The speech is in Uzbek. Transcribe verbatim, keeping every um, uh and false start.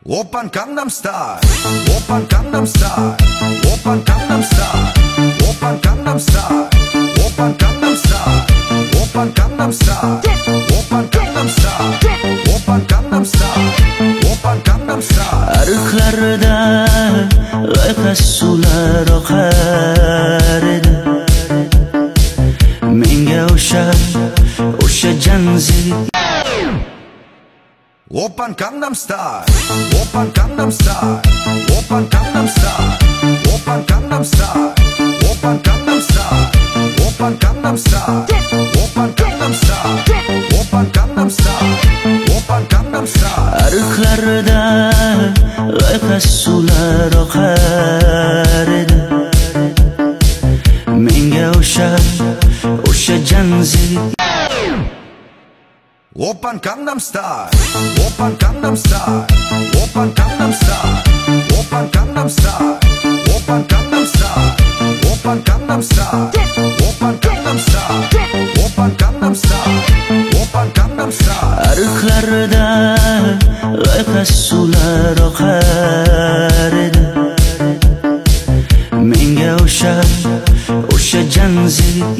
Open Gangnam Style, Open Gangnam Style, Open Gangnam Style, Open Gangnam Style, Open Gangnam Style, Open Gangnam Style, Open Gangnam Style, Open Gangnam Style, Open Gangnam Style. Ariqlarda loyqa suvlar oqar edi. Menga o'sha o'sha janzir Open Gangnam Style, Open Gangnam Style, Open Gangnam Style, Open Gangnam Style, Open Gangnam Style, Open Gangnam Style, Open Gangnam Style, Open Gangnam Style, Open Gangnam Style. Ariqlarda loyqa suvlar oqar edi. Menga o'sha o'sha janzir Open Gangnam Style, Open Gangnam Style, Open Gangnam Style, Open Gangnam Style, Open Gangnam Style, Open Gangnam Style, Open Gangnam Style, Open Gangnam Style, Open Gangnam Style. Ariqlarda loyqa suvlar oqar edi. Menga o'sha o'sha janzir